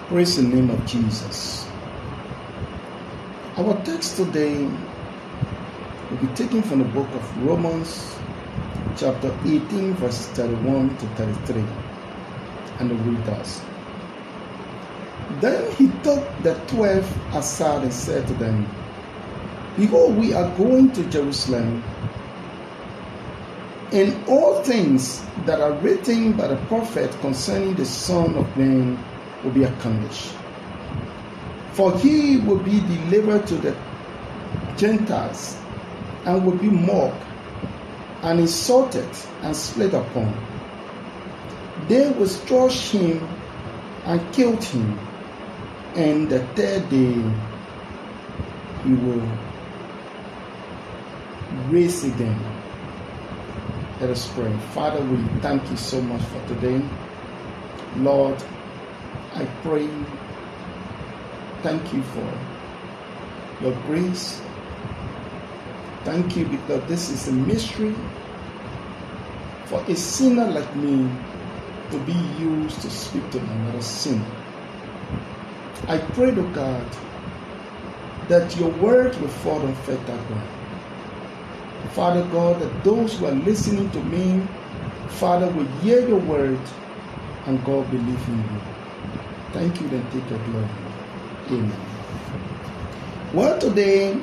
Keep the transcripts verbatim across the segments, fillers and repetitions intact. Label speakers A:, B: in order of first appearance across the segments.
A: Praise the name of Jesus. Our text today will be taken from the book of Romans, chapter eighteen, verses thirty-one to thirty-three. And the read thus. Then he took the twelve aside and said to them, Behold, we are going to Jerusalem, and all things that are written by the prophet concerning the Son of Man will be accomplished. For he will be delivered to the Gentiles, and will be mocked, and insulted, and split upon. They will scourge him, and kill him, and the third day he will raise again. Let us pray. Father, we thank you so much for today. Lord, I pray, thank you for your grace. Thank you because this is a mystery for a sinner like me to be used to speak to another sinner. I pray to God that your word will fall on fertile ground. Father God, that those who are listening to me, Father, will hear your word and God believe in you. Thank you, then take your glory. Amen. Well, today,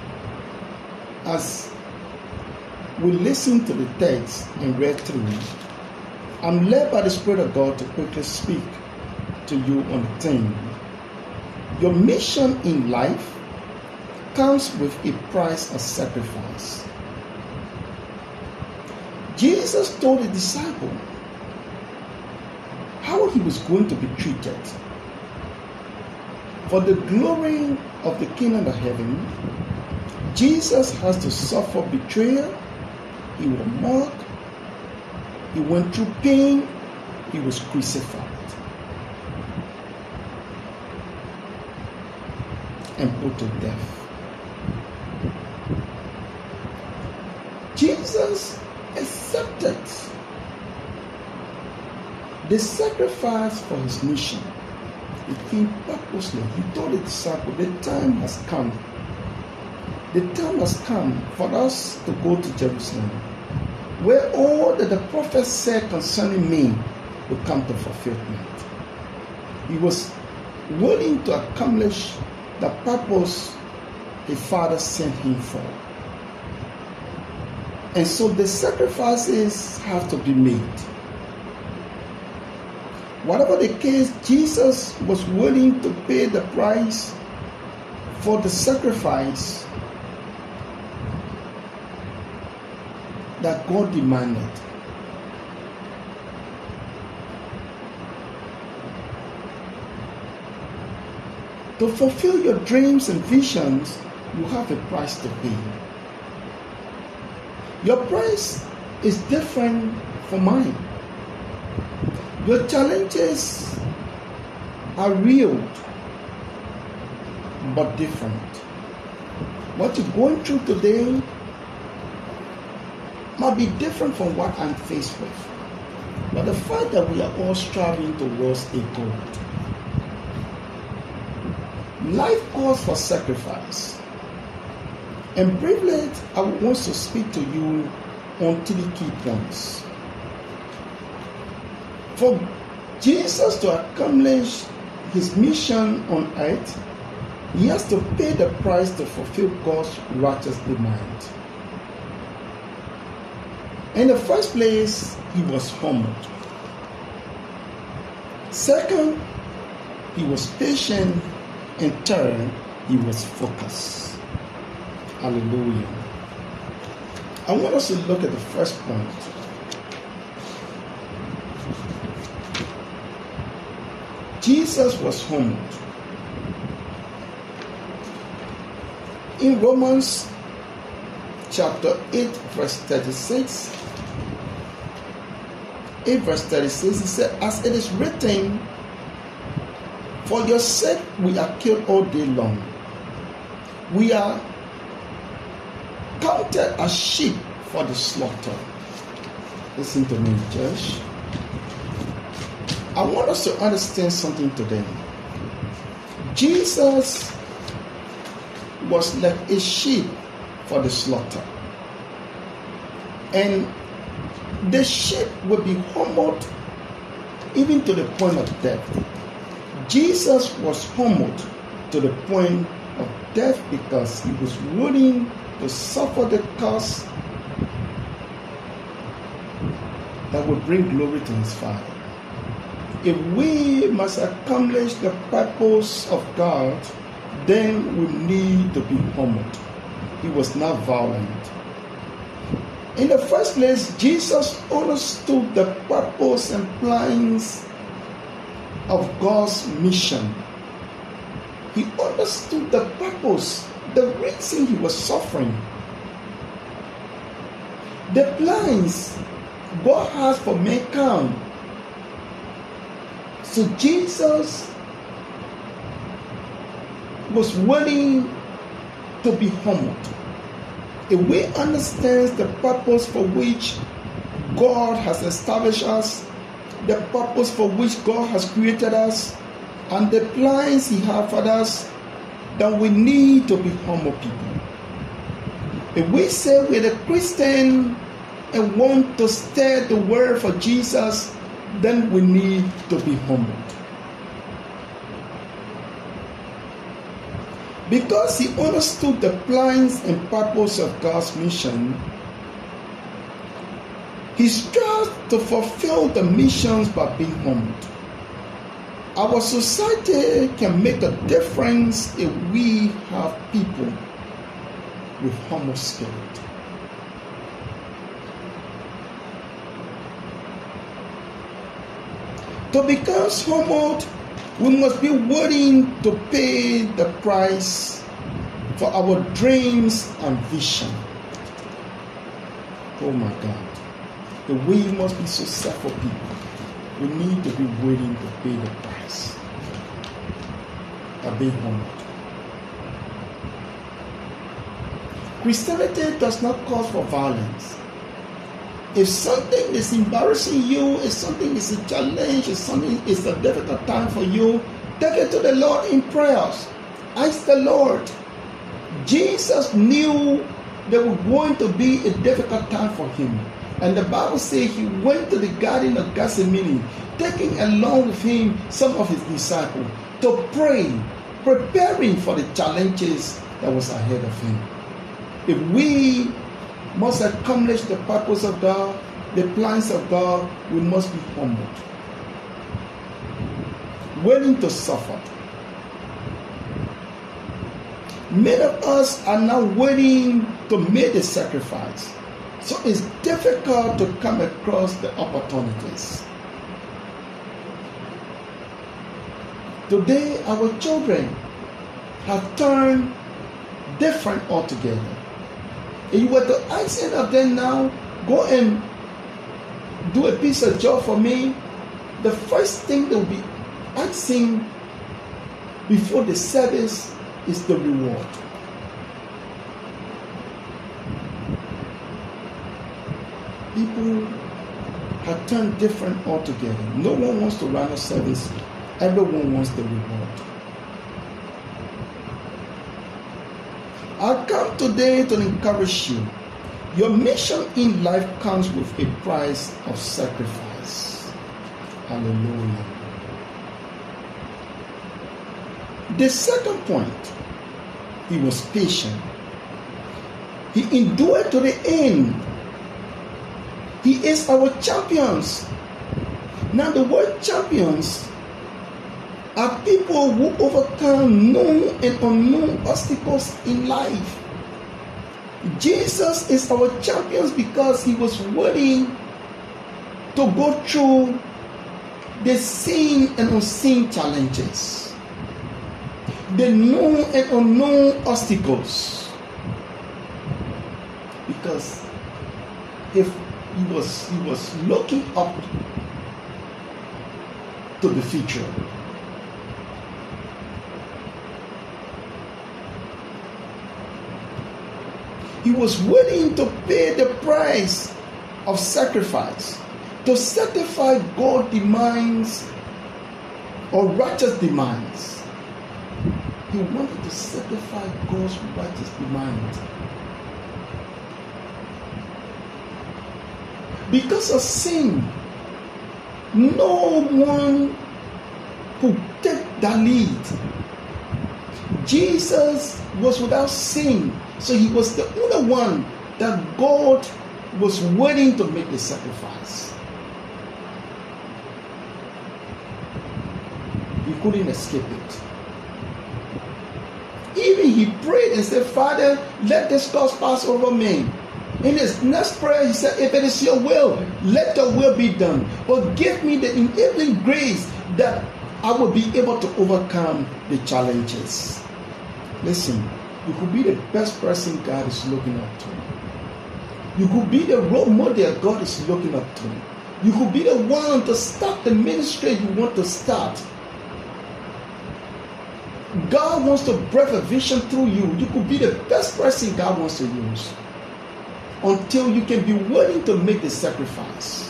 A: as we listen to the text and read through, I'm led by the Spirit of God to quickly speak to you on the theme. Your mission in life comes with a price of sacrifice. Jesus told the disciple how he was going to be treated. For the glory of the kingdom of heaven, Jesus has to suffer betrayal. He was mocked. He went through pain. He was crucified and put to death. Jesus accepted the sacrifice for his mission. He came purposely. He told the disciple, the time has come. The time has come for us to go to Jerusalem, where all that the prophet said concerning me will come to fulfillment. He was willing to accomplish the purpose the Father sent him for. And so the sacrifices have to be made. Whatever the case, Jesus was willing to pay the price for the sacrifice that God demanded. To fulfill your dreams and visions, you have a price to pay. Your price is different from mine. Your challenges are real, but different. What you're going through today might be different from what I'm faced with. But the fact that we are all striving towards a goal. Life calls for sacrifice. And briefly, I want to speak to you on three key points. For Jesus to accomplish his mission on earth, he has to pay the price to fulfill God's righteous demand. In the first place, he was humbled. Second, he was patient. And third, he was focused. Hallelujah. I want us to look at the first point. Jesus was humbled. In Romans chapter eight, verse thirty-six, eight verse thirty-six, it said, as it is written, for your sake we are killed all day long. We are counted as sheep for the slaughter. Listen to me, church. I want us to understand something today. Jesus was like a sheep for the slaughter. And the sheep would be humbled even to the point of death. Jesus was humbled to the point of death because he was willing to suffer the cost that would bring glory to his Father. If we must accomplish the purpose of God, then we need to be humbled. He was not violent. In the first place, Jesus understood the purpose and plans of God's mission. He understood the purpose, the reason he was suffering. The plans God has for mankind. So Jesus was willing to be humbled. If we understand the purpose for which God has established us, the purpose for which God has created us, and the plans he has for us, then we need to be humble people. If we say we're a Christian and want to spread the word for Jesus, then we need to be humbled. Because he understood the plans and purpose of God's mission, he strived to fulfill the missions by being humbled. Our society can make a difference if we have people with humble spirit. To become humbled, we must be willing to pay the price for our dreams and vision. Oh my God. The way must be so sad for people. We need to be willing to pay the price. By being humbled. Christianity does not call for violence. If something is embarrassing you, if something is a challenge, if something is a difficult time for you, take it to the Lord in prayers. Ask the Lord. Jesus knew there was going to be a difficult time for him. And the Bible says he went to the Garden of Gethsemane, taking along with him some of his disciples to pray, preparing for the challenges that was ahead of him. If we must accomplish the purpose of God, the plans of God, we must be humbled, willing to suffer. Many of us are not willing to make the sacrifice, so it's difficult to come across the opportunities. Today, our children have turned different altogether. If you were to ask any of them now, go and do a piece of job for me, the first thing they will be asking before the service is the reward. People have turned different altogether. No one wants to run a service. Everyone wants the reward. I come today to encourage you. Your mission in life comes with a price of sacrifice. Hallelujah. The second point, he was patient. He endured to the end. He is our champions. Now the word champions are people who overcome known and unknown obstacles in life. Jesus is our champion because he was willing to go through the seen and unseen challenges, the known and unknown obstacles. Because if he was he was looking up to the future. He was willing to pay the price of sacrifice to satisfy God's demands or righteous demands. he wanted to sacrifice God's righteous demand. Because of sin, no one could take the lead. Jesus was without sin, so he was the only one that God was willing to make the sacrifice. He couldn't escape it. Even he prayed and said, Father, let this cup pass over me. In his next prayer, he said, if it is your will, let your will be done. But give me the enabling grace that I will be able to overcome the challenges. Listen, you could be the best person God is looking up to. You could be the role model God is looking up to. You could be the one to start the ministry you want to start. God wants to breathe a vision through you. You could be the best person God wants to use, until you can be willing to make the sacrifice.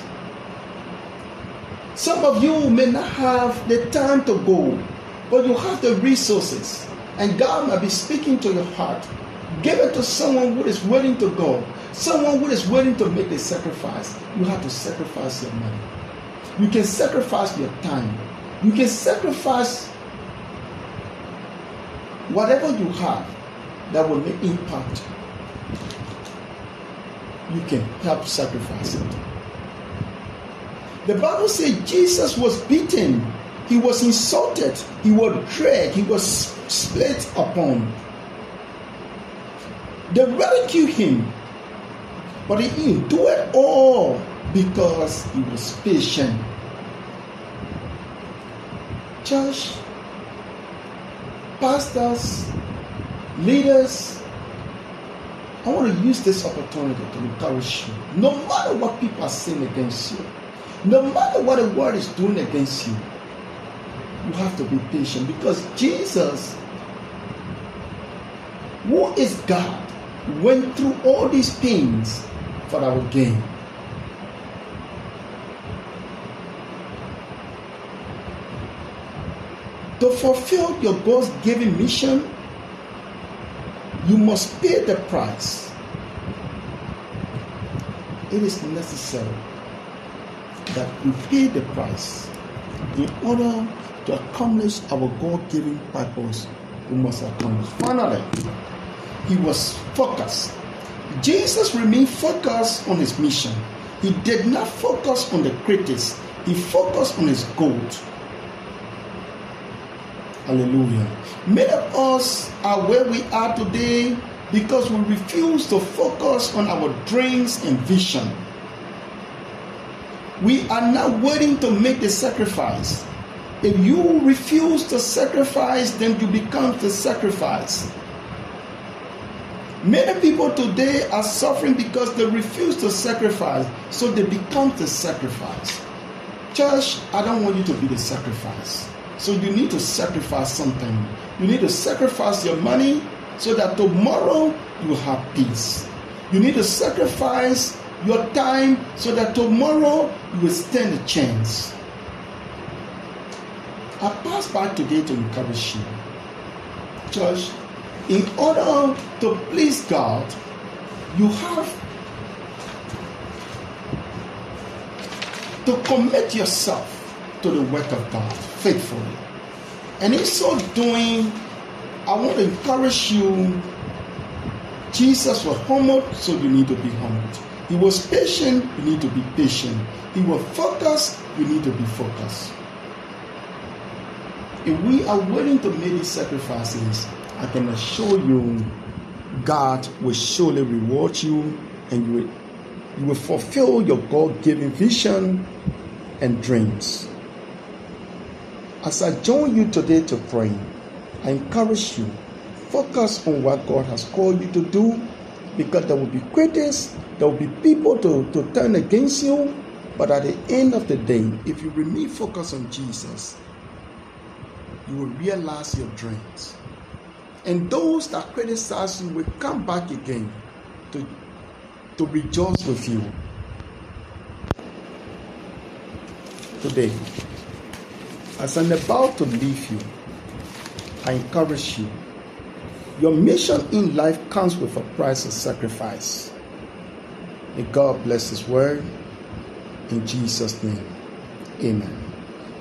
A: Some of you may not have the time to go, but you have the resources, and God might be speaking to your heart. Give it to someone who is willing to go, someone who is willing to make the sacrifice. You have to sacrifice your money. You can sacrifice your time. You can sacrifice whatever you have that will make impact. You can help sacrifice it. The Bible says Jesus was beaten, he was insulted, he was dragged, he was split upon. They ridiculed him, but he endured all because he was patient. Church, pastors, leaders, I want to use this opportunity to encourage you. No matter what people are saying against you, no matter what the world is doing against you, you have to be patient, because Jesus, who is God, went through all these pains for our gain. To fulfill your God's given mission, you must pay the price. It is necessary that we pay the price in order to accomplish our God-given purpose. We must accomplish. Finally, he was focused. Jesus remained focused on his mission. He did not focus on the critics. He focused on his goal. Hallelujah. Many of us are where we are today because we refuse to focus on our dreams and vision. We are not willing to make the sacrifice. If you refuse to sacrifice, then you become the sacrifice. Many people today are suffering because they refuse to sacrifice, so they become the sacrifice. Church, I don't want you to be the sacrifice. So you need to sacrifice something. You need to sacrifice your money so that tomorrow you have peace. You need to sacrifice your time so that tomorrow you will stand a chance. I pass by today to encourage you. Church, in order to please God, you have to commit yourself to the work of God faithfully. And in so doing, I want to encourage you. Jesus was humbled, so you need to be humbled. He was patient, you need to be patient. He was focused, you need to be focused. If we are willing to make these sacrifices, I can assure you, God will surely reward you, and you will, you will fulfill your God-given vision and dreams. As I join you today to pray, I encourage you, focus on what God has called you to do, because there will be critics, there will be people to, to turn against you, but at the end of the day, if you remain focused on Jesus, you will realize your dreams. And those that criticize you will come back again to, to rejoice with you. Today, as I'm about to leave you, I encourage you. Your mission in life comes with a price of sacrifice. May God bless His word. In Jesus' name, amen.